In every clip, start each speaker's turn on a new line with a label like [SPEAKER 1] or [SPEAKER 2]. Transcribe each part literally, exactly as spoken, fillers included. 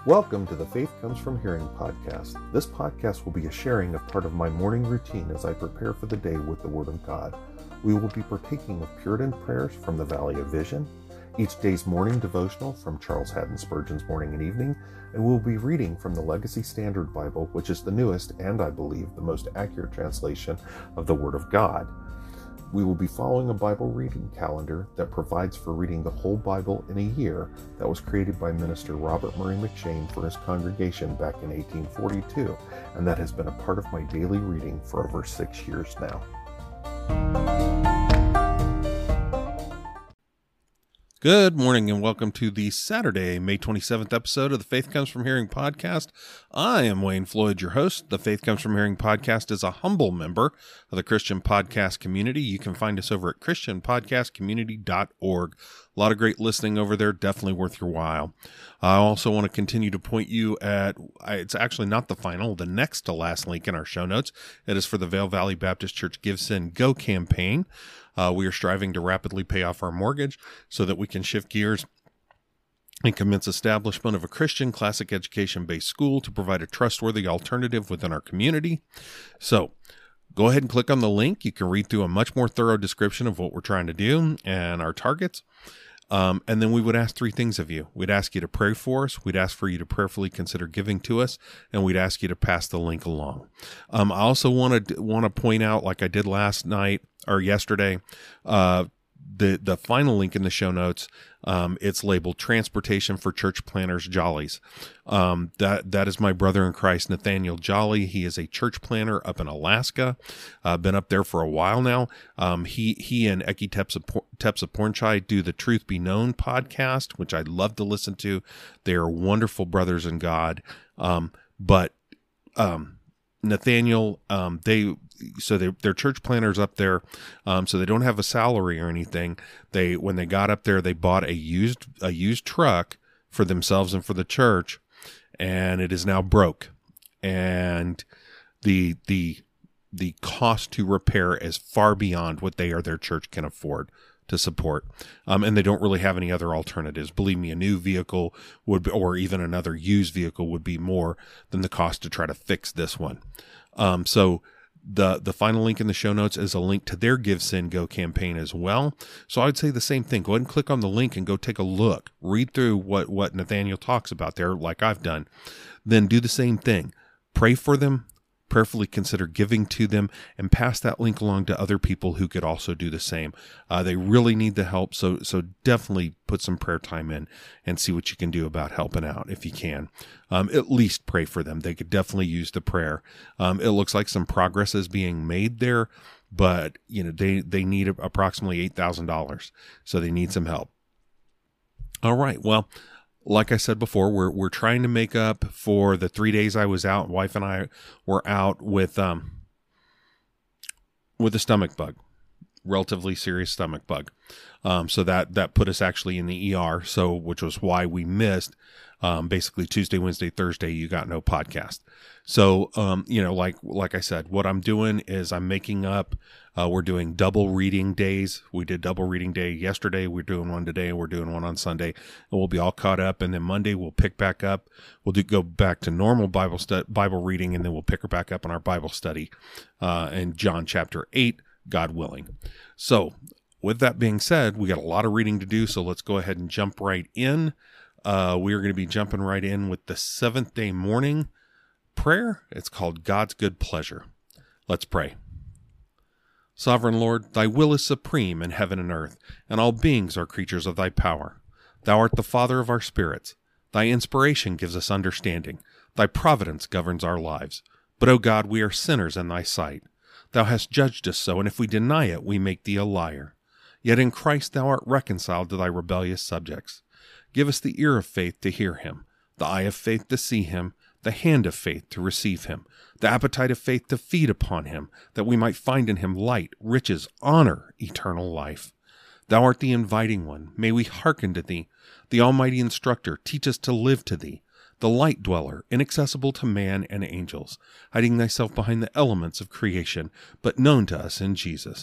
[SPEAKER 1] Welcome to the Faith Comes From Hearing podcast. This podcast will be a sharing of part of my morning routine as I prepare for the day with the Word of God. We will be partaking of Puritan prayers from the Valley of Vision, each day's morning devotional from Charles Haddon Spurgeon's Morning and Evening, and we'll be reading from the Legacy Standard Bible, which is the newest and, I believe, the most accurate translation of the Word of God. We will be following a Bible reading calendar that provides for reading the whole Bible in a year that was created by Minister Robert Murray McShane for his congregation back in eighteen forty-two, and that has been a part of my daily reading for over six years now.
[SPEAKER 2] Good morning and welcome to the Saturday, May twenty-seventh episode of the Faith Comes From Hearing podcast. I am Wayne Floyd, your host. The Faith Comes From Hearing podcast is a humble member of the Christian podcast community. You can find us over at christian podcast community dot org. A lot of great listening over there, definitely worth your while. I also want to continue to point you at, it's actually not the final, the next to last link in our show notes. It is for the Vail Valley Baptist Church Give, Send, Go campaign. Uh, we are striving to rapidly pay off our mortgage so that we can shift gears and commence establishment of a Christian classic education-based school to provide a trustworthy alternative within our community. So go ahead and click on the link. You can read through a much more thorough description of what we're trying to do and our targets. Um, and then we would ask three things of you. We'd ask you to pray for us. We'd ask for you to prayerfully consider giving to us, and we'd ask you to pass the link along. Um, I also want to want to point out, like I did last night or yesterday, uh, the the final link in the show notes. Um, it's labeled Transportation for Church Planners Jollies. Um, that that is my brother in Christ, Nathaniel Jolly. He is a church planner up in Alaska. Uh, been up there for a while now. Um, he he and Eki Tepsa do the Truth Be Known podcast, which I love to listen to. They are wonderful brothers in God. Um, but um, Nathaniel, um, they. So they, they're church planners up there, um, so they don't have a salary or anything. They when they got up there, they bought a used a used truck for themselves and for the church, and it is now broke. And the the the cost to repair is far beyond what they or their church can afford to support, um, and they don't really have any other alternatives. Believe me, a new vehicle would, be, or even another used vehicle, would be more than the cost to try to fix this one. Um, so. The the final link in the show notes is a link to their Give, Send, Go campaign as well. So I would say the same thing. Go ahead and click on the link and go take a look. Read through what, what Nathaniel talks about there, like I've done. Then do the same thing. Pray for them. Prayerfully consider giving to them, and pass that link along to other people who could also do the same. Uh, they really need the help, so so definitely put some prayer time in and see what you can do about helping out if you can. Um, at least pray for them. They could definitely use the prayer. Um, it looks like some progress is being made there, but you know they they need approximately eight thousand dollars, so they need some help. All right, well. Like I said before, we're we're trying to make up for the three days I was out. Wife and I were out with um with a stomach bug, relatively serious stomach bug. Um, so that that put us actually in the E R. So which was why we missed um, basically Tuesday, Wednesday, Thursday. You got no podcast. So um, you know, like like I said, what I'm doing is I'm making up. Uh, we're doing double reading days. We did double reading day yesterday. We're doing one today, and we're doing one on Sunday. And we'll be all caught up. And then Monday we'll pick back up. We'll do go back to normal Bible stu- Bible reading, and then we'll pick her back up in our Bible study uh, in John chapter eight, God willing. So with that being said, we got a lot of reading to do. So let's go ahead and jump right in. Uh, we are going to be jumping right in with the seventh day morning prayer. It's called God's Good Pleasure. Let's pray. Sovereign Lord, thy will is supreme in heaven and earth, and all beings are creatures of thy power. Thou art the Father of our spirits. Thy inspiration gives us understanding. Thy providence governs our lives. But, O God, we are sinners in thy sight. Thou hast judged us so, and if we deny it, we make thee a liar. Yet in Christ thou art reconciled to thy rebellious subjects. Give us the ear of faith to hear him, the eye of faith to see him, the hand of faith to receive him, the appetite of faith to feed upon him, that we might find in him light, riches, honor, eternal life. Thou art the inviting one. May we hearken to thee. The almighty instructor, teach us to live to thee. The light dweller, inaccessible to man and angels, hiding thyself behind the elements of creation, but known to us in Jesus.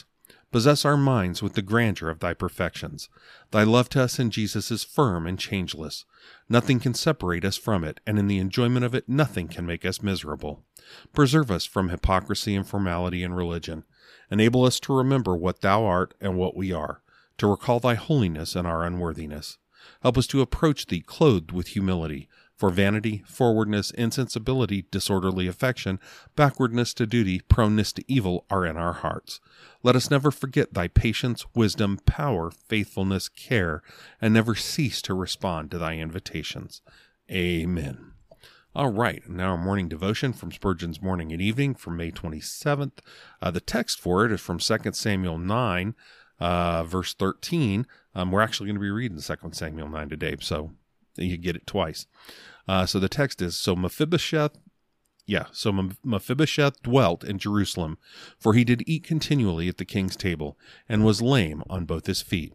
[SPEAKER 2] Possess our minds with the grandeur of thy perfections. Thy love to us in Jesus is firm and changeless. Nothing can separate us from it, and in the enjoyment of it nothing can make us miserable. Preserve us from hypocrisy and formality in religion. Enable us to remember what thou art and what we are, to recall thy holiness and our unworthiness. Help us to approach thee clothed with humility, for vanity, forwardness, insensibility, disorderly affection, backwardness to duty, proneness to evil are in our hearts. Let us never forget thy patience, wisdom, power, faithfulness, care, and never cease to respond to thy invitations. Amen. All right, now our morning devotion from Spurgeon's Morning and Evening from May twenty-seventh. Uh, the text for it is from Second Samuel nine, uh, verse thirteen. Um, we're actually going to be reading Second Samuel nine today, so you get it twice. Uh, so the text is, So Mephibosheth, yeah, so Mephibosheth dwelt in Jerusalem, for he did eat continually at the king's table, and was lame on both his feet.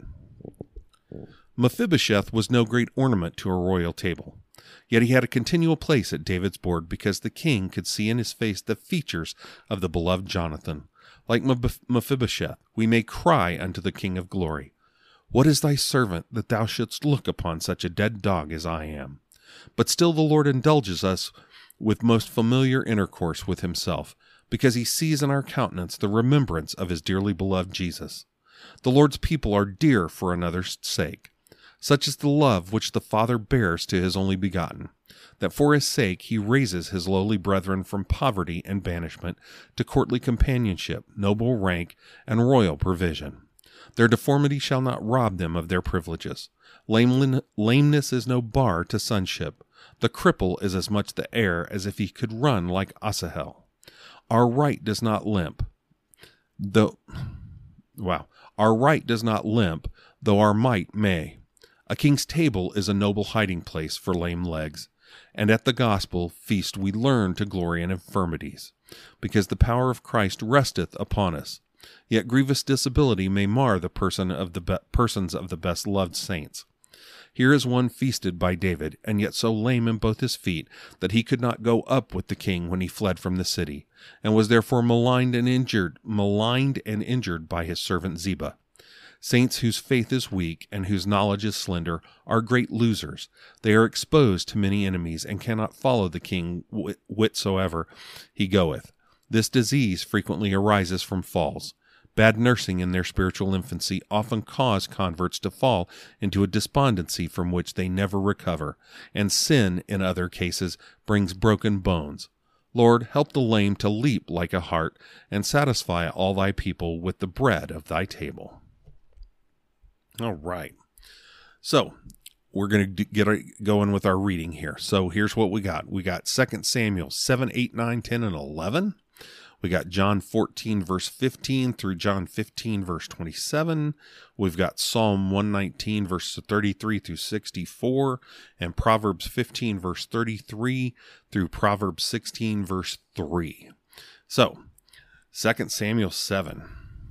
[SPEAKER 2] Mephibosheth was no great ornament to a royal table, yet he had a continual place at David's board, because the king could see in his face the features of the beloved Jonathan. Like Mephibosheth, we may cry unto the King of glory, What is thy servant, that thou shouldst look upon such a dead dog as I am? But still the Lord indulges us with most familiar intercourse with himself, because he sees in our countenance the remembrance of his dearly beloved Jesus. The Lord's people are dear for another's sake. Such is the love which the Father bears to his only begotten, that for his sake he raises his lowly brethren from poverty and banishment to courtly companionship, noble rank, and royal provision. Their deformity shall not rob them of their privileges. Lame, lameness is no bar to sonship. The cripple is as much the heir as if he could run like Asahel. Our right does not limp, though, wow, our right does not limp, though our might may. A king's table is a noble hiding place for lame legs, and at the gospel feast we learn to glory in infirmities, because the power of Christ resteth upon us. Yet grievous disability may mar the person of the be- persons of the best loved saints. Here is one feasted by David, and yet so lame in both his feet that he could not go up with the king when he fled from the city, and was therefore maligned and injured, maligned and injured by his servant Ziba. Saints whose faith is weak and whose knowledge is slender are great losers. They are exposed to many enemies and cannot follow the king whit- whithersoever he goeth. This disease frequently arises from falls. Bad nursing in their spiritual infancy often cause converts to fall into a despondency from which they never recover, and sin, in other cases, brings broken bones. Lord, help the lame to leap like a hart, and satisfy all thy people with the bread of thy table. All right. So, we're going to get going with our reading here. So, here's what we got. We got Second Samuel seven, eight, nine, ten, and eleven. We got John fourteen, verse fifteen through John fifteen, verse twenty-seven. We've got Psalm one nineteen, verse thirty-three through sixty-four, and Proverbs fifteen, verse thirty-three through Proverbs sixteen, verse three. So, Second Samuel seven.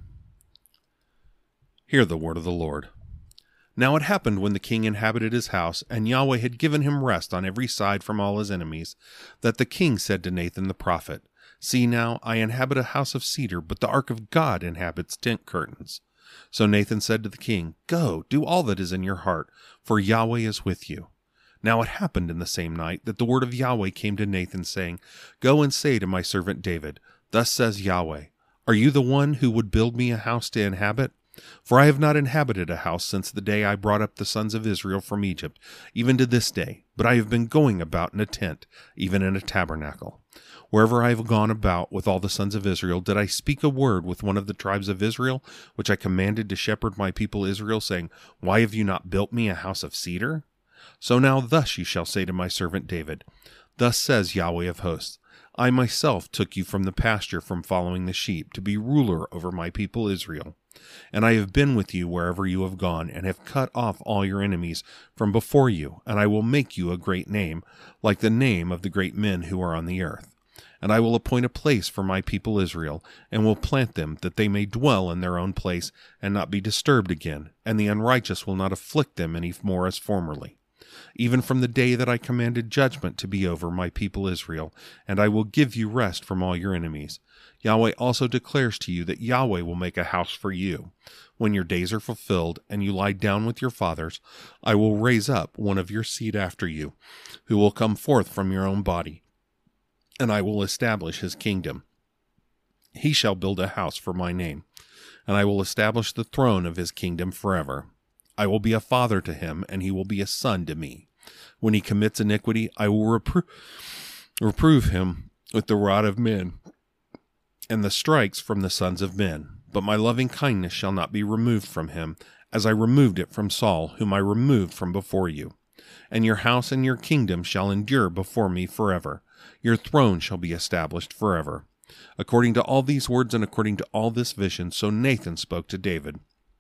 [SPEAKER 2] Hear the word of the Lord. Now it happened when the king inhabited his house, and Yahweh had given him rest on every side from all his enemies, that the king said to Nathan the prophet, See now, I inhabit a house of cedar, but the ark of God inhabits tent curtains. So Nathan said to the king, Go, do all that is in your heart, for Yahweh is with you. Now it happened in the same night that the word of Yahweh came to Nathan, saying, Go and say to my servant David, Thus says Yahweh, Are you the one who would build me a house to inhabit? For I have not inhabited a house since the day I brought up the sons of Israel from Egypt, even to this day, but I have been going about in a tent, even in a tabernacle. Wherever I have gone about with all the sons of Israel, did I speak a word with one of the tribes of Israel, which I commanded to shepherd my people Israel, saying, Why have you not built me a house of cedar? So now thus you shall say to my servant David, Thus says Yahweh of hosts, I myself took you from the pasture from following the sheep, to be ruler over my people Israel. And I have been with you wherever you have gone, and have cut off all your enemies from before you, and I will make you a great name, like the name of the great men who are on the earth. And I will appoint a place for my people Israel, and will plant them, that they may dwell in their own place, and not be disturbed again, and the unrighteous will not afflict them any more as formerly. even from the day that I commanded judgment to be over my people Israel, and I will give you rest from all your enemies. Yahweh also declares to you that Yahweh will make a house for you. When your days are fulfilled, and you lie down with your fathers, I will raise up one of your seed after you, who will come forth from your own body, and I will establish his kingdom. He shall build a house for my name, and I will establish the throne of his kingdom forever. I will be a father to him, and he will be a son to me. When he commits iniquity, I will repro- reprove him with the rod of men, and the strikes from the sons of men. But my loving kindness shall not be removed from him, as I removed it from Saul, whom I removed from before you. And your house and your kingdom shall endure before me forever. Your throne shall be established forever. According to all these words and according to all this vision, so Nathan spoke to David.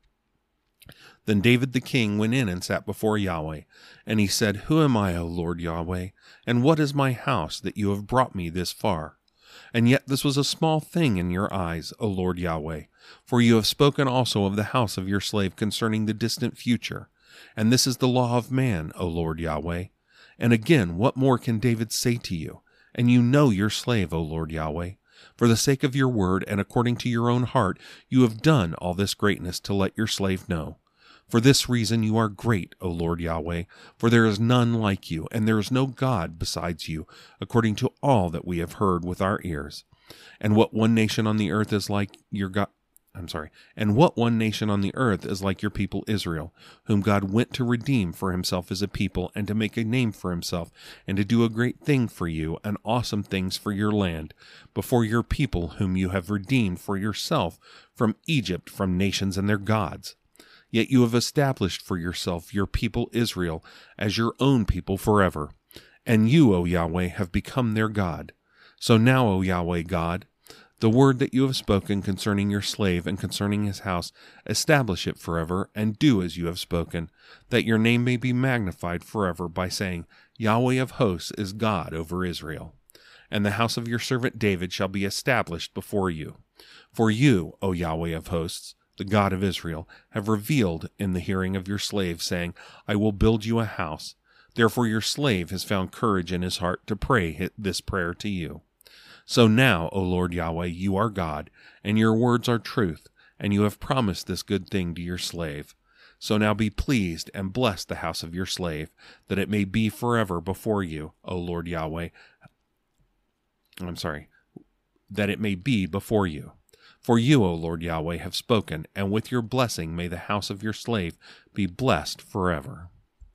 [SPEAKER 2] Then David the king went in and sat before Yahweh. And he said, Who am I, O Lord Yahweh? And what is my house that you have brought me this far? And yet this was a small thing in your eyes, O Lord Yahweh. For you have spoken also of the house of your slave concerning the distant future. And this is the law of man, O Lord Yahweh. And again, what more can David say to you? And you know your slave, O Lord Yahweh. For the sake of your word and according to your own heart, you have done all this greatness to let your slave know. For this reason you are great, O Lord Yahweh, for there is none like you, and there is no God besides you, according to all that we have heard with our ears. And what one nation on the earth is like your God? I'm sorry. And what one nation on the earth is like your people Israel, whom God went to redeem for himself as a people, and to make a name for himself, and to do a great thing for you, and awesome things for your land, before your people whom you have redeemed for yourself from Egypt, from nations and their gods. Yet you have established for yourself your people Israel as your own people forever. And you, O Yahweh, have become their God. So now, O Yahweh God, the word that you have spoken concerning your slave and concerning his house, establish it forever, and do as you have spoken, that your name may be magnified forever by saying, Yahweh of hosts is God over Israel. And the house of your servant David shall be established before you. For you, O Yahweh of hosts, the God of Israel, have revealed in the hearing of your slave, saying, I will build you a house. Therefore your slave has found courage in his heart to pray this prayer to you. So now, O Lord Yahweh, you are God, and your words are truth, and you have promised this good thing to your slave. So now be pleased and bless the house of your slave, that it may be forever before you, O Lord Yahweh. I'm sorry, that it may be before you. For you, O Lord Yahweh, have spoken, and with your blessing may the house of your slave be blessed forever.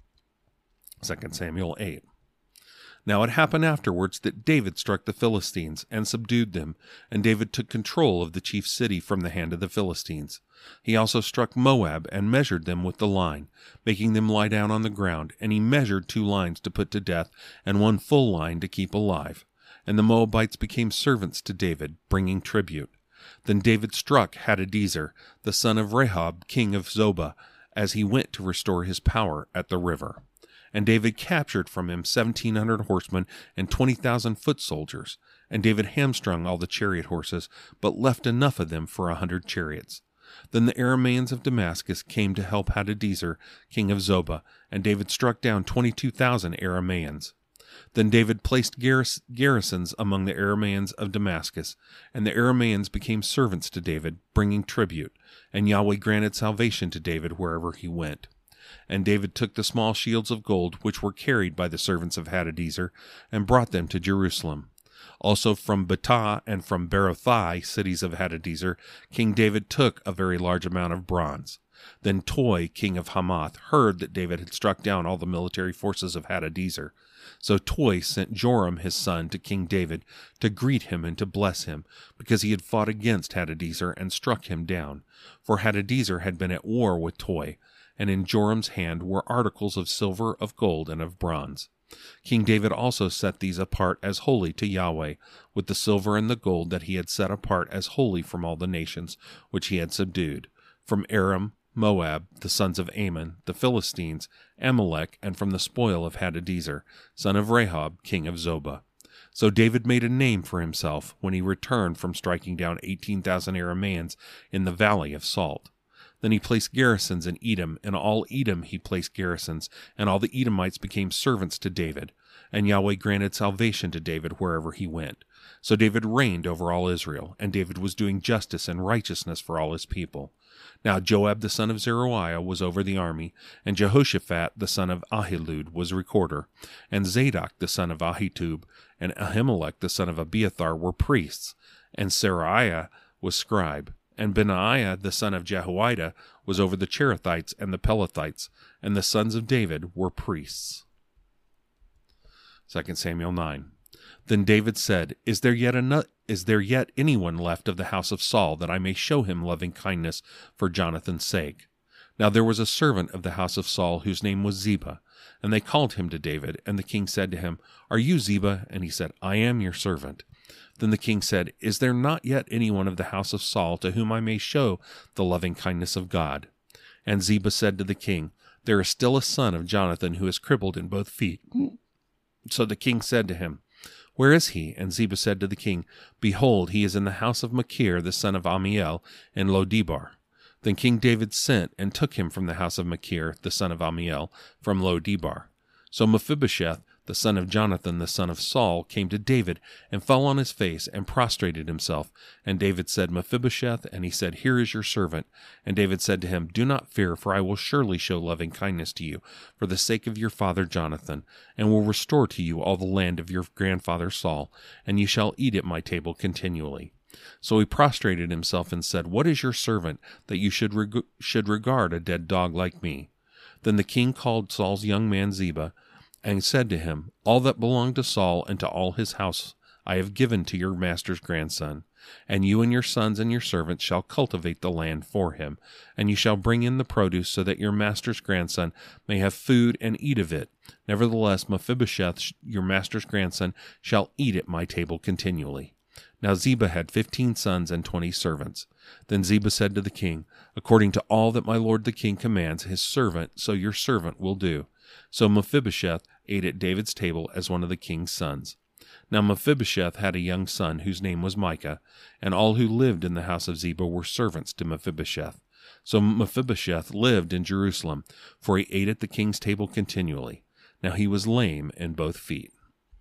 [SPEAKER 2] Second Samuel eight. Now it happened afterwards that David struck the Philistines and subdued them, and David took control of the chief city from the hand of the Philistines. He also struck Moab and measured them with the line, making them lie down on the ground, and he measured two lines to put to death and one full line to keep alive. And the Moabites became servants to David, bringing tribute. Then David struck Hadadezer, the son of Rehob, king of Zobah, as he went to restore his power at the river. And David captured from him seventeen hundred horsemen and twenty thousand foot soldiers. And David hamstrung all the chariot horses, but left enough of them for a hundred chariots. Then the Arameans of Damascus came to help Hadadezer, king of Zobah, and David struck down twenty-two thousand Arameans. Then David placed garris- garrisons among the Arameans of Damascus, and the Arameans became servants to David, bringing tribute, and Yahweh granted salvation to David wherever he went. And David took the small shields of gold which were carried by the servants of Hadadezer, and brought them to Jerusalem. Also from Betah and from Berothai, cities of Hadadezer, King David took a very large amount of bronze. Then Toi, king of Hamath, heard that David had struck down all the military forces of Hadadezer. So Toi sent Joram his son to King David to greet him and to bless him, because he had fought against Hadadezer and struck him down. For Hadadezer had been at war with Toi, and in Joram's hand were articles of silver, of gold, and of bronze. King David also set these apart as holy to Yahweh, with the silver and the gold that he had set apart as holy from all the nations which he had subdued, from Aram, Moab, the sons of Ammon, the Philistines, Amalek, and from the spoil of Hadadezer, son of Rehob, king of Zobah. So David made a name for himself when he returned from striking down eighteen thousand Arameans in the valley of Salt. Then he placed garrisons in Edom, and all Edom he placed garrisons, and all the Edomites became servants to David. And Yahweh granted salvation to David wherever he went. So David reigned over all Israel, and David was doing justice and righteousness for all his people. Now Joab the son of Zeruiah was over the army, and Jehoshaphat the son of Ahilud was recorder, and Zadok the son of Ahitub, and Ahimelech the son of Abiathar were priests, and Seraiah was scribe, and Benaiah the son of Jehoiada was over the Cherethites and the Pelethites, and the sons of David were priests. Second Samuel nine. Then David said, Is there yet ano- is there yet anyone left of the house of Saul, that I may show him loving kindness for Jonathan's sake? Now there was a servant of the house of Saul, whose name was Ziba, and they called him to David. And the king said to him, Are you Ziba? And he said, I am your servant. Then the king said, Is there not yet anyone of the house of Saul, to whom I may show the loving kindness of God? And Ziba said to the king, There is still a son of Jonathan who is crippled in both feet. So the king said to him, Where is he? And Ziba said to the king, Behold, he is in the house of Machir, the son of Ammiel, in Lo-debar. Then King David sent and took him from the house of Machir, the son of Ammiel, from Lo-debar. So Mephibosheth, the son of Jonathan, the son of Saul, came to David, and fell on his face, and prostrated himself. And David said, Mephibosheth, and he said, Here is your servant. And David said to him, Do not fear, for I will surely show loving kindness to you, for the sake of your father Jonathan, and will restore to you all the land of your grandfather Saul, and you shall eat at my table continually. So he prostrated himself and said, What is your servant, that you should, reg- should regard a dead dog like me? Then the king called Saul's young man Ziba, and said to him, All that belonged to Saul and to all his house I have given to your master's grandson, and you and your sons and your servants shall cultivate the land for him, and you shall bring in the produce, so that your master's grandson may have food and eat of it. Nevertheless, Mephibosheth, your master's grandson, shall eat at my table continually. Now Ziba had fifteen sons and twenty servants. Then Ziba said to the king, According to all that my lord the king commands his servant, so your servant will do. So Mephibosheth ate at David's table as one of the king's sons. Now Mephibosheth had a young son whose name was Micah, and all who lived in the house of Ziba were servants to Mephibosheth. So Mephibosheth lived in Jerusalem, for he ate at the king's table continually. Now he was lame in both feet.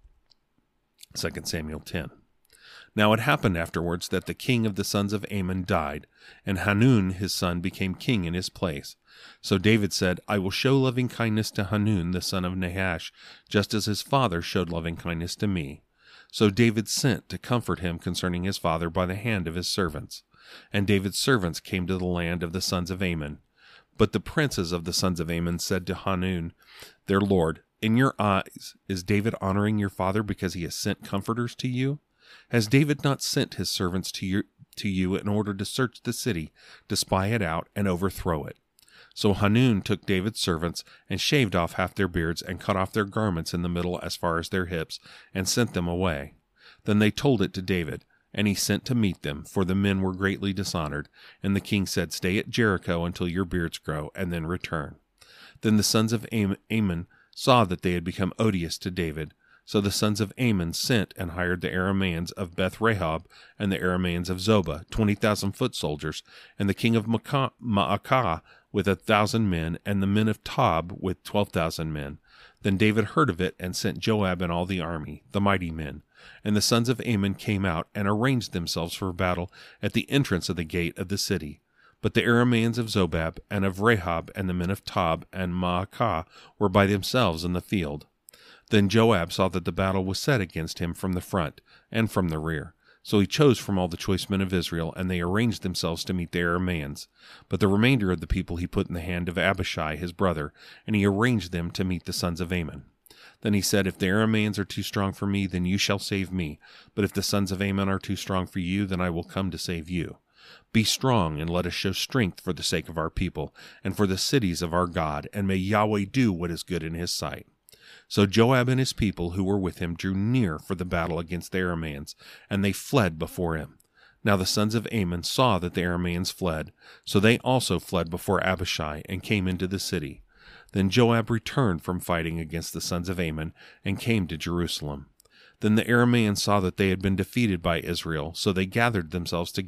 [SPEAKER 2] Second Samuel ten. Now it happened afterwards that the king of the sons of Ammon died, and Hanun his son became king in his place. So David said, I will show loving kindness to Hanun the son of Nahash, just as his father showed loving kindness to me. So David sent to comfort him concerning his father by the hand of his servants. And David's servants came to the land of the sons of Ammon. But the princes of the sons of Ammon said to Hanun, their lord, In your eyes is David honoring your father because he has sent comforters to you? Has David not sent his servants to you, to you in order to search the city, to spy it out, and overthrow it? So Hanun took David's servants, and shaved off half their beards, and cut off their garments in the middle as far as their hips, and sent them away. Then they told it to David, and he sent to meet them, for the men were greatly dishonored. And the king said, Stay at Jericho until your beards grow, and then return. Then the sons of Am- Ammon saw that they had become odious to David. So the sons of Ammon sent and hired the Arameans of Beth-Rehob and the Arameans of Zobah, twenty thousand foot soldiers, and the king of Maacah, Maacah with a thousand men, and the men of Tob with twelve thousand men. Then David heard of it, and sent Joab and all the army, the mighty men. And the sons of Ammon came out, and arranged themselves for battle at the entrance of the gate of the city. But the Arameans of Zobab, and of Rehob, and the men of Tob and Maacah were by themselves in the field. Then Joab saw that the battle was set against him from the front and from the rear. So he chose from all the choice men of Israel, and they arranged themselves to meet the Arameans. But the remainder of the people he put in the hand of Abishai his brother, and he arranged them to meet the sons of Ammon. Then he said, If the Arameans are too strong for me, then you shall save me. But if the sons of Ammon are too strong for you, then I will come to save you. Be strong, and let us show strength for the sake of our people, and for the cities of our God, and may Yahweh do what is good in his sight. So Joab and his people who were with him drew near for the battle against the Arameans, and they fled before him. Now the sons of Ammon saw that the Arameans fled, so they also fled before Abishai, and came into the city. Then Joab returned from fighting against the sons of Ammon, and came to Jerusalem. Then the Arameans saw that they had been defeated by Israel, so they gathered themselves together.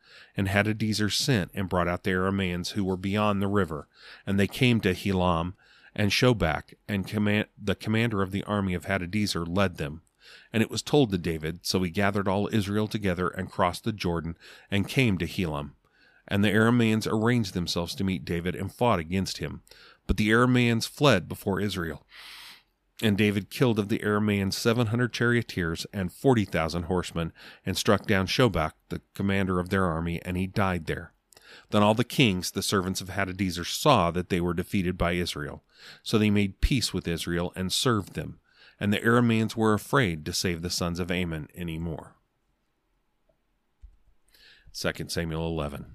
[SPEAKER 2] And Hadadezer sent and brought out the Arameans who were beyond the river, and they came to Helam and Shobach, and command, the commander of the army of Hadadezer led them. And it was told to David, so he gathered all Israel together and crossed the Jordan and came to Helam. And the Arameans arranged themselves to meet David and fought against him. But the Arameans fled before Israel. And David killed of the Arameans seven hundred charioteers and forty thousand horsemen, and struck down Shobach, the commander of their army, and he died there. Then all the kings, the servants of Hadadezer, saw that they were defeated by Israel. So they made peace with Israel and served them. And the Arameans were afraid to save the sons of Ammon any more. Second Samuel eleven.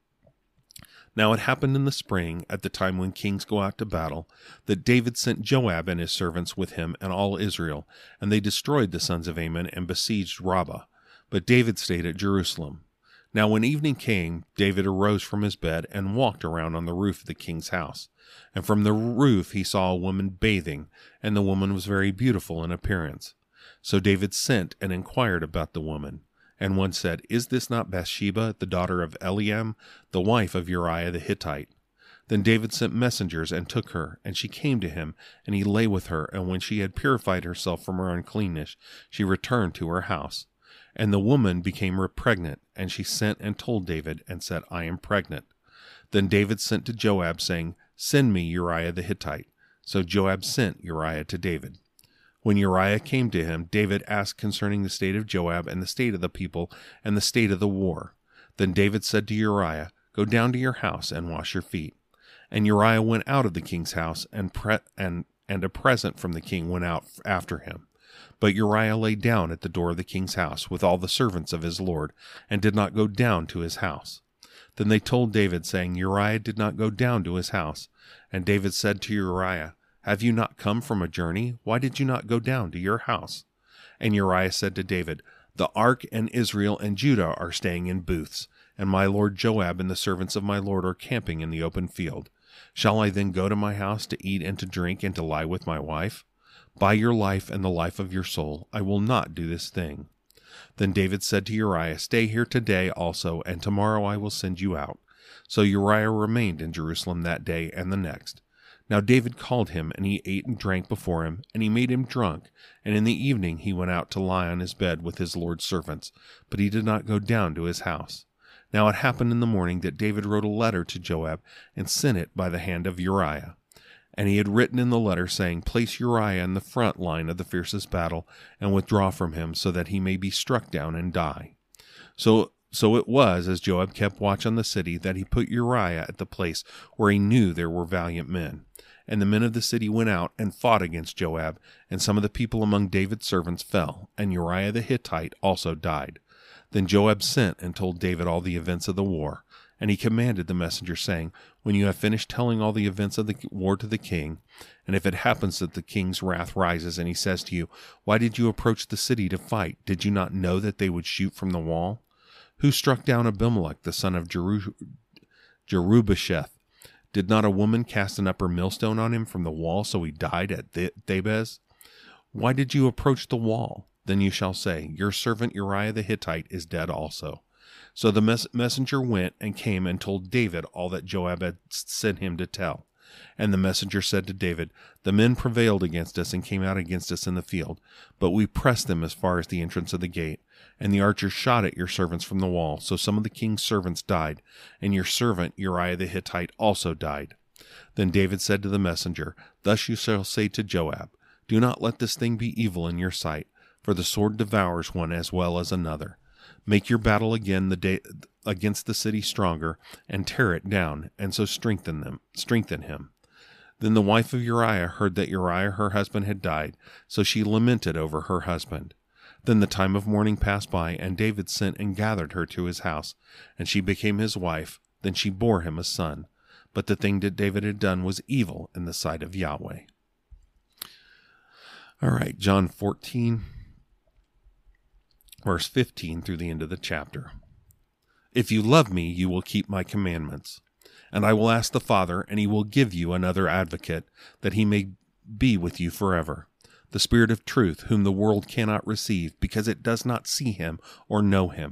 [SPEAKER 2] Now it happened in the spring, at the time when kings go out to battle, that David sent Joab and his servants with him and all Israel, and they destroyed the sons of Ammon and besieged Rabbah. But David stayed at Jerusalem. Now when evening came, David arose from his bed and walked around on the roof of the king's house. And from the roof he saw a woman bathing, and the woman was very beautiful in appearance. So David sent and inquired about the woman. And one said, Is this not Bathsheba, the daughter of Eliam, the wife of Uriah the Hittite? Then David sent messengers and took her, and she came to him, and he lay with her, and when she had purified herself from her uncleanness, she returned to her house. And the woman became pregnant, and she sent and told David, and said, I am pregnant. Then David sent to Joab, saying, Send me Uriah the Hittite. So Joab sent Uriah to David. When Uriah came to him, David asked concerning the state of Joab and the state of the people and the state of the war. Then David said to Uriah, Go down to your house and wash your feet. And Uriah went out of the king's house, and pre- and, and a present from the king went out after him. But Uriah lay down at the door of the king's house with all the servants of his lord, and did not go down to his house. Then they told David, saying, Uriah did not go down to his house. And David said to Uriah, Have you not come from a journey? Why did you not go down to your house? And Uriah said to David, The ark and Israel and Judah are staying in booths, and my lord Joab and the servants of my lord are camping in the open field. Shall I then go to my house to eat and to drink and to lie with my wife? By your life and the life of your soul, I will not do this thing. Then David said to Uriah, Stay here today also, and tomorrow I will send you out. So Uriah remained in Jerusalem that day and the next. Now David called him, and he ate and drank before him, and he made him drunk. And in the evening he went out to lie on his bed with his lord's servants, but he did not go down to his house. Now it happened in the morning that David wrote a letter to Joab, and sent it by the hand of Uriah. And he had written in the letter, saying, Place Uriah in the front line of the fiercest battle, and withdraw from him, so that he may be struck down and die. So So it was, as Joab kept watch on the city, that he put Uriah at the place where he knew there were valiant men. And the men of the city went out and fought against Joab, and some of the people among David's servants fell, and Uriah the Hittite also died. Then Joab sent and told David all the events of the war. And he commanded the messenger, saying, When you have finished telling all the events of the war to the king, and if it happens that the king's wrath rises, and he says to you, Why did you approach the city to fight? Did you not know that they would shoot from the wall? Who struck down Abimelech, the son of Jeru- Jerubasheth? Did not a woman cast an upper millstone on him from the wall, so he died at Th- Thebez? Why did you approach the wall? Then you shall say, Your servant Uriah the Hittite is dead also. So the mes- messenger went and came and told David all that Joab had sent him to tell. And the messenger said to David, The men prevailed against us and came out against us in the field, but we pressed them as far as the entrance of the gate. And the archers shot at your servants from the wall, so some of the king's servants died, and your servant Uriah the Hittite also died. Then David said to the messenger, Thus you shall say to Joab, Do not let this thing be evil in your sight, for the sword devours one as well as another. Make your battle again the day against the city stronger, and tear it down, and so strengthen them, strengthen him. Then the wife of Uriah heard that Uriah her husband had died, so she lamented over her husband. Then the time of mourning passed by, and David sent and gathered her to his house, and she became his wife. Then she bore him a son. But the thing that David had done was evil in the sight of Yahweh. All right, John fourteen, verse fifteen through the end of the chapter. If you love me, you will keep my commandments. And I will ask the Father, and he will give you another advocate, that he may be with you forever. The Spirit of truth, whom the world cannot receive, because it does not see him or know him.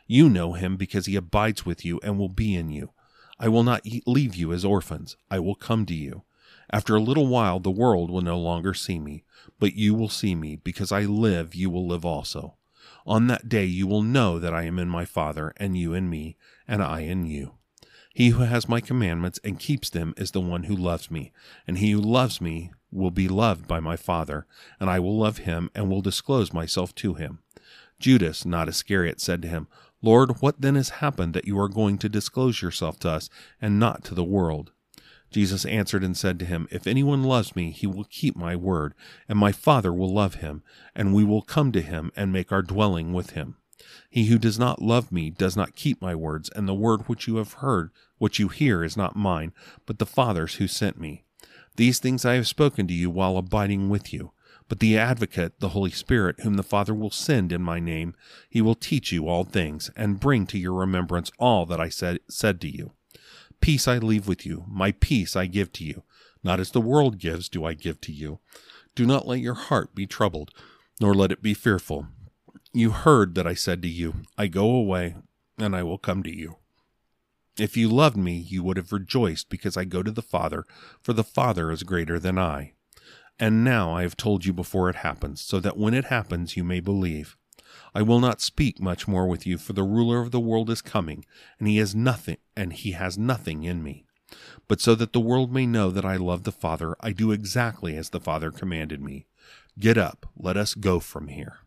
[SPEAKER 2] You know him because he abides with you and will be in you. I will not leave you as orphans. I will come to you. After a little while, the world will no longer see me, but you will see me. Because I live, you will live also. On that day you will know that I am in my Father, and you in me, and I in you. He who has my commandments and keeps them is the one who loves me, and he who loves me will be loved by my Father, and I will love him and will disclose myself to him. Judas, not Iscariot, said to him, Lord, what then has happened that you are going to disclose yourself to us and not to the world? Jesus answered and said to him, If anyone loves me, he will keep my word, and my Father will love him, and we will come to him and make our dwelling with him. He who does not love me does not keep my words, and the word which you have heard, which you hear, is not mine, but the Father's who sent me. These things I have spoken to you while abiding with you. But the Advocate, the Holy Spirit, whom the Father will send in my name, he will teach you all things, and bring to your remembrance all that I said, said to you. Peace I leave with you, my peace I give to you. Not as the world gives do I give to you. Do not let your heart be troubled, nor let it be fearful. You heard that I said to you, I go away, and I will come to you. If you loved me, you would have rejoiced because I go to the Father, for the Father is greater than I. And now I have told you before it happens, so that when it happens you may believe. I will not speak much more with you, for the ruler of the world is coming, and he has nothing, and he has nothing in me. But so that the world may know that I love the Father, I do exactly as the Father commanded me. Get up, let us go from here.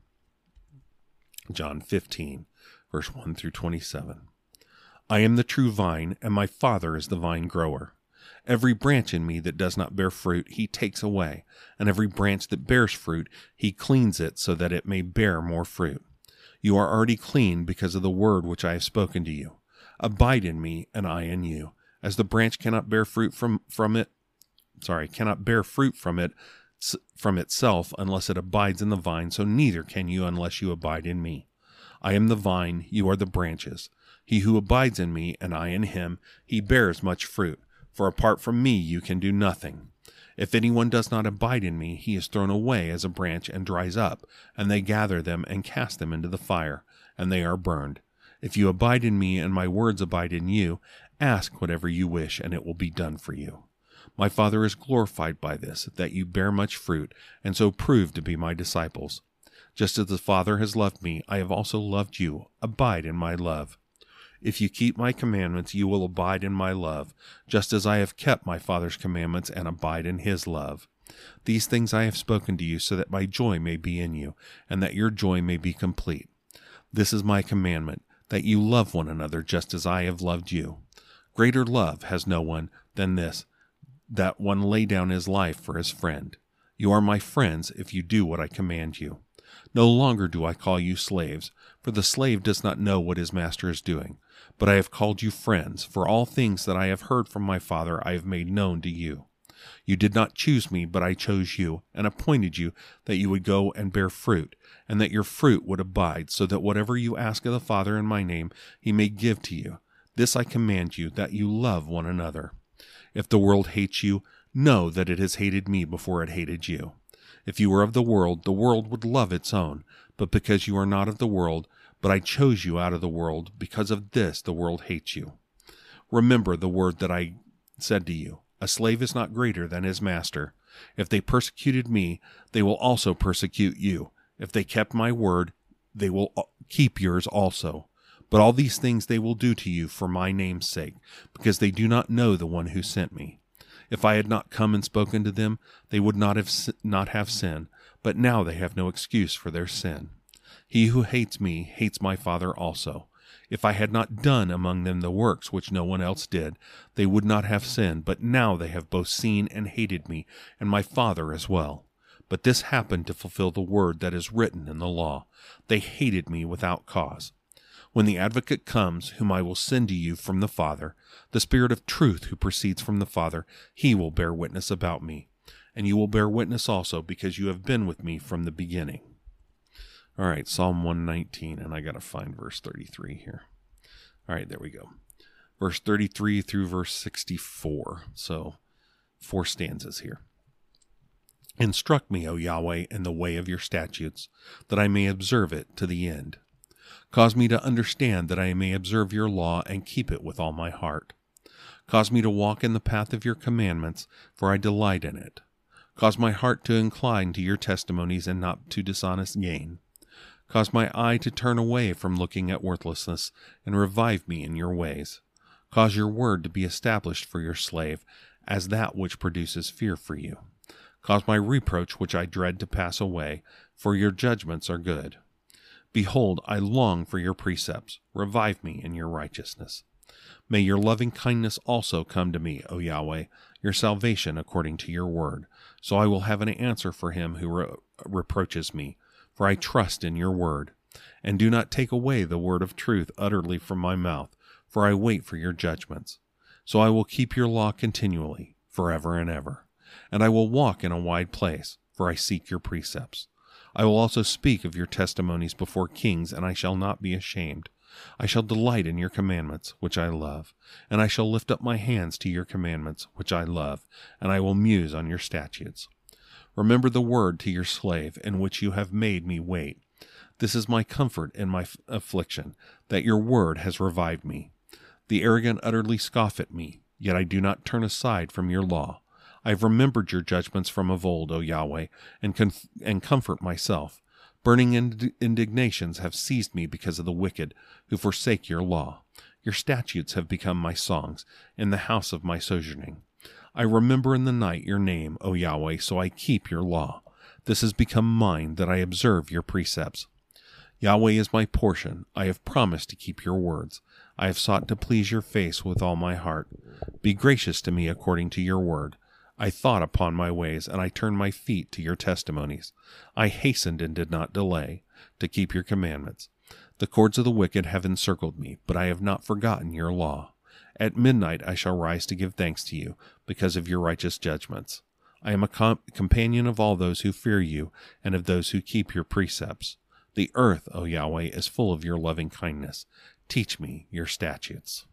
[SPEAKER 2] John fifteen, verse one through twenty-seven. I am the true vine, and my Father is the vine grower. Every branch in me that does not bear fruit, he takes away, and every branch that bears fruit, he cleans it so that it may bear more fruit. You are already clean because of the word which I have spoken to you. Abide in me, and I in you. As the branch cannot bear fruit from, from it, sorry, cannot bear fruit from it, from itself unless it abides in the vine, so neither can you unless you abide in me. I am the vine, you are the branches. He who abides in me, and I in him, he bears much fruit. For apart from me you can do nothing. If anyone does not abide in me, he is thrown away as a branch and dries up, and they gather them and cast them into the fire, and they are burned. If you abide in me, and my words abide in you, ask whatever you wish, and it will be done for you. My Father is glorified by this, that you bear much fruit, and so prove to be my disciples. Just as the Father has loved me, I have also loved you. Abide in my love. If you keep my commandments, you will abide in my love, just as I have kept my Father's commandments and abide in his love. These things I have spoken to you, so that my joy may be in you, and that your joy may be complete. This is my commandment, that you love one another just as I have loved you. Greater love has no one than this, that one lay down his life for his friend. You are my friends if you do what I command you. No longer do I call you slaves, for the slave does not know what his master is doing. But I have called you friends, for all things that I have heard from my Father I have made known to you. You did not choose me, but I chose you, and appointed you that you would go and bear fruit, and that your fruit would abide, so that whatever you ask of the Father in my name, he may give to you. This I command you, that you love one another. If the world hates you, know that it has hated me before it hated you. If you were of the world, the world would love its own, but because you are not of the world, but I chose you out of the world, because of this the world hates you. Remember the word that I said to you, a slave is not greater than his master. If they persecuted me, they will also persecute you. If they kept my word, they will keep yours also. But all these things they will do to you for my name's sake, because they do not know the one who sent me. If I had not come and spoken to them, they would not have not have sin, but now they have no excuse for their sin. He who hates me hates my Father also. If I had not done among them the works which no one else did, they would not have sinned, but now they have both seen and hated me, and my Father as well. But this happened to fulfill the word that is written in the law. They hated me without cause. When the Advocate comes, whom I will send to you from the Father, the Spirit of truth who proceeds from the Father, he will bear witness about me. And you will bear witness also, because you have been with me from the beginning. All right, Psalm one nineteen, and I got to find verse thirty-three here. All right, there we go. Verse thirty-three through verse sixty-four. So, four stanzas here. Instruct me, O Yahweh, in the way of your statutes, that I may observe it to the end. Cause me to understand that I may observe your law and keep it with all my heart. Cause me to walk in the path of your commandments, for I delight in it. Cause my heart to incline to your testimonies and not to dishonest gain. Cause my eye to turn away from looking at worthlessness, and revive me in your ways. Cause your word to be established for your slave, as that which produces fear for you. Cause my reproach which I dread to pass away, for your judgments are good. Behold, I long for your precepts. Revive me in your righteousness. May your loving kindness also come to me, O Yahweh, your salvation according to your word. So I will have an answer for him who re- reproaches me, for I trust in your word. And do not take away the word of truth utterly from my mouth, for I wait for your judgments. So I will keep your law continually, forever and ever. And I will walk in a wide place, for I seek your precepts. I will also speak of your testimonies before kings, and I shall not be ashamed. I shall delight in your commandments, which I love, and I shall lift up my hands to your commandments, which I love, and I will muse on your statutes. Remember the word to your slave, in which you have made me wait. This is my comfort in my f- affliction, that your word has revived me. The arrogant utterly scoff at me, yet I do not turn aside from your law. I have remembered your judgments from of old, O Yahweh, and, conf- and comfort myself. Burning ind- indignations have seized me because of the wicked, who forsake your law. Your statutes have become my songs in the house of my sojourning. I remember in the night your name, O Yahweh, so I keep your law. This has become mine, that I observe your precepts. Yahweh is my portion. I have promised to keep your words. I have sought to please your face with all my heart. Be gracious to me according to your word. I thought upon my ways, and I turned my feet to your testimonies. I hastened and did not delay to keep your commandments. The cords of the wicked have encircled me, but I have not forgotten your law. At midnight I shall rise to give thanks to you, because of your righteous judgments. I am a com- companion of all those who fear you, and of those who keep your precepts. The earth, O Yahweh, is full of your loving kindness. Teach me your statutes.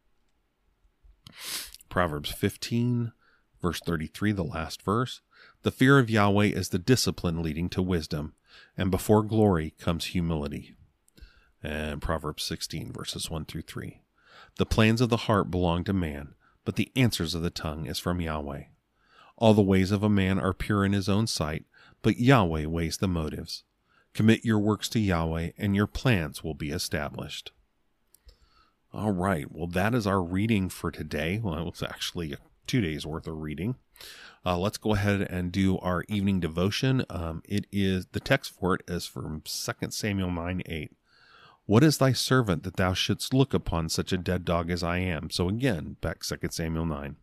[SPEAKER 2] Proverbs fifteen, verse thirty-three, the last verse. The fear of Yahweh is the discipline leading to wisdom, and before glory comes humility. And Proverbs sixteen, verses one through three. The plans of the heart belong to man, but the answers of the tongue is from Yahweh. All the ways of a man are pure in his own sight, but Yahweh weighs the motives. Commit your works to Yahweh, and your plans will be established. All right, well, that is our reading for today. Well, it was actually two days worth of reading. Uh, let's go ahead and do our evening devotion. Um, it is the text for it is from Second Samuel nine eight. What is thy servant that thou shouldst look upon such a dead dog as I am? So again, back Second Samuel nine.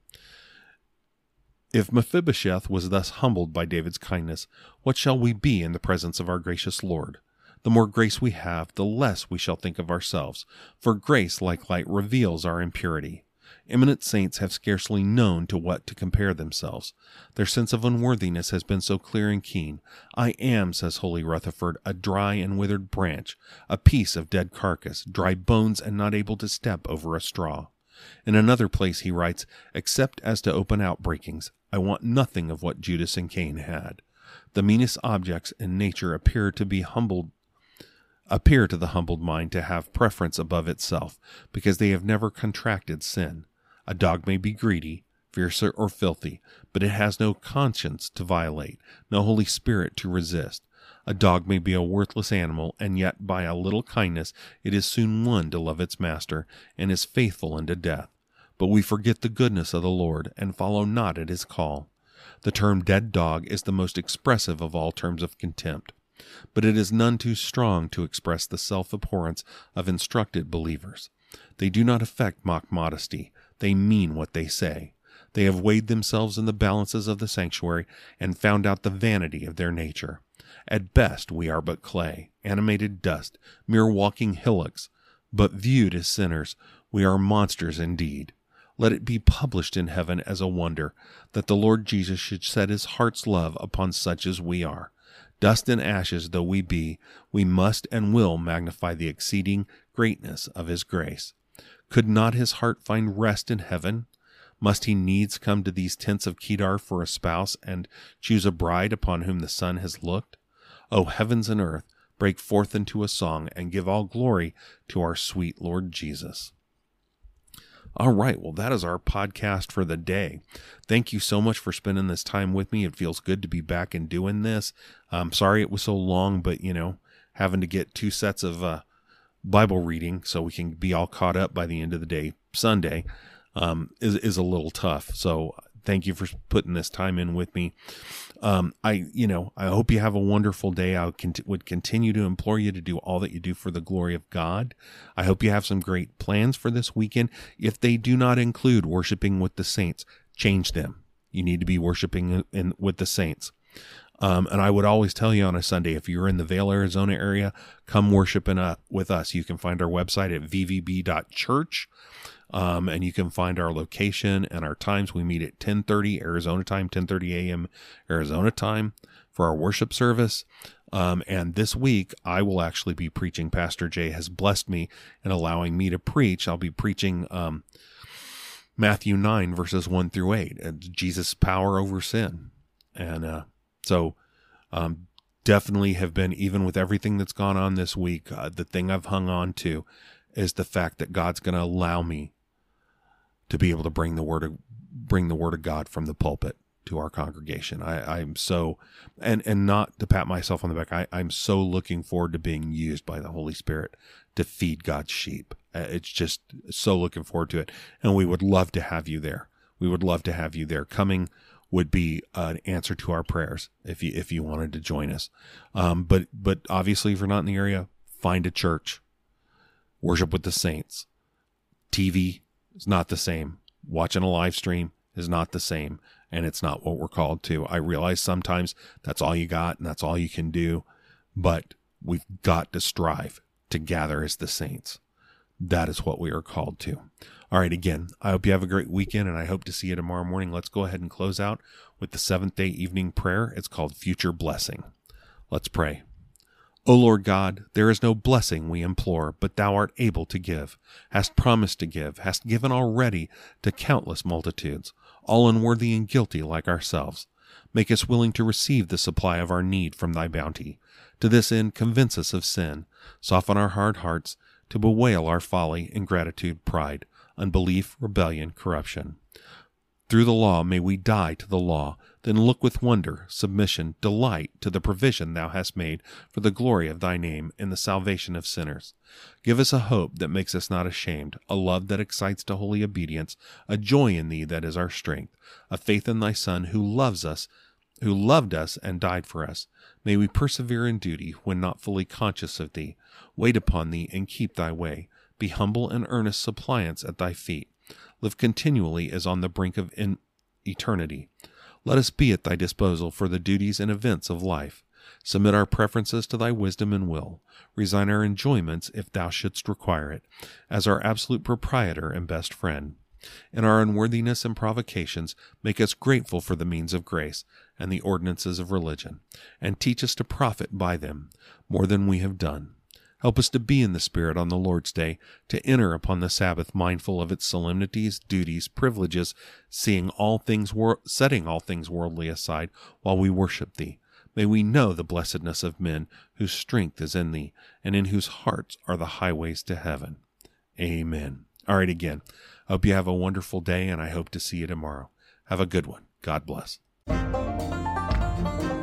[SPEAKER 2] If Mephibosheth was thus humbled by David's kindness, what shall we be in the presence of our gracious Lord? The more grace we have, the less we shall think of ourselves, for grace, like light, reveals our impurity. Eminent saints have scarcely known to what to compare themselves. Their sense of unworthiness has been so clear and keen. I am, says holy Rutherford, a dry and withered branch, a piece of dead carcass, dry bones and not able to step over a straw. In another place he writes, except as to open outbreakings, I want nothing of what Judas and Cain had. The meanest objects in nature appear to be humbled appear to the humbled mind to have preference above itself, because they have never contracted sin. A dog may be greedy, fierce or filthy, but it has no conscience to violate, no Holy Spirit to resist. A dog may be a worthless animal, and yet by a little kindness it is soon won to love its master, and is faithful unto death. But we forget the goodness of the Lord, and follow not at his call. The term dead dog is the most expressive of all terms of contempt, but it is none too strong to express the self-abhorrence of instructed believers. They do not affect mock modesty. They mean what they say. They have weighed themselves in the balances of the sanctuary and found out the vanity of their nature. At best we are but clay, animated dust, mere walking hillocks, but viewed as sinners, we are monsters indeed. Let it be published in heaven as a wonder that the Lord Jesus should set his heart's love upon such as we are. Dust and ashes though we be, we must and will magnify the exceeding greatness of his grace. Could not his heart find rest in heaven? Must he needs come to these tents of Kedar for a spouse, and choose a bride upon whom the sun has looked? O heavens and earth, break forth into a song, and give all glory to our sweet Lord Jesus. All right, well, that is our podcast for the day. Thank you so much for spending this time with me. It feels good to be back and doing this. I'm sorry it was so long, but, you know, having to get two sets of uh, Bible reading so we can be all caught up by the end of the day, Sunday, um, is, is a little tough. So thank you for putting this time in with me. Um, I, you know, I hope you have a wonderful day. I would, cont- would continue to implore you to do all that you do for the glory of God. I hope you have some great plans for this weekend. If they do not include worshiping with the saints, change them. You need to be worshiping in, in with the saints. Um, and I would always tell you on a Sunday, if you're in the Vail, Arizona area, come worship in a, with us. You can find our website at v v b dot church. Um, and you can find our location and our times. We meet at ten thirty Arizona time, ten thirty a.m. Arizona time for our worship service. Um, and this week, I will actually be preaching. Pastor Jay has blessed me in allowing me to preach. I'll be preaching um, Matthew nine, verses one through eight, and Jesus' power over sin. And uh, so um, definitely have been, even with everything that's gone on this week, uh, the thing I've hung on to is the fact that God's going to allow me to be able to bring the word of, bring the word of God from the pulpit to our congregation. I, I'm so, and, and not to pat myself on the back, I, I'm so looking forward to being used by the Holy Spirit to feed God's sheep. Uh, it's just so looking forward to it. And we would love to have you there. We would love to have you there. Coming would be an answer to our prayers if you, if you wanted to join us. Um, but, but obviously if you're not in the area, find a church, worship with the saints. T V is not the same. Watching a live stream is not the same, and it's not what we're called to. I realize sometimes that's all you got and that's all you can do, but we've got to strive to gather as the saints. That is what we are called to. All right, again, I hope you have a great weekend, and I hope to see you tomorrow morning. Let's go ahead and close out with the seventh-day evening prayer. It's called Future Blessing. Let's pray. O Lord God, there is no blessing we implore, but thou art able to give, hast promised to give, hast given already to countless multitudes, all unworthy and guilty like ourselves. Make us willing to receive the supply of our need from thy bounty. To this end, convince us of sin, soften our hard hearts, to bewail our folly, ingratitude, pride, unbelief, rebellion, corruption. Through the law may we die to the law, then look with wonder, submission, delight to the provision thou hast made for the glory of thy name in the salvation of sinners. Give us a hope that makes us not ashamed, a love that excites to holy obedience, a joy in thee that is our strength, a faith in thy Son who loves us, who loved us and died for us. May we persevere in duty when not fully conscious of thee. Wait upon thee and keep thy way. Be humble and earnest suppliants at thy feet. Live continually as on the brink of in eternity. Let us be at thy disposal for the duties and events of life. Submit our preferences to thy wisdom and will. Resign our enjoyments if thou shouldst require it, as our absolute proprietor and best friend. In our unworthiness and provocations, make us grateful for the means of grace and the ordinances of religion, and teach us to profit by them more than we have done. Help us to be in the Spirit on the Lord's Day, to enter upon the Sabbath mindful of its solemnities, duties, privileges, seeing all things wor- setting all things worldly aside while we worship thee. May we know the blessedness of men whose strength is in thee, and in whose hearts are the highways to heaven. Amen. All right, again, I hope you have a wonderful day, and I hope to see you tomorrow. Have a good one. God bless.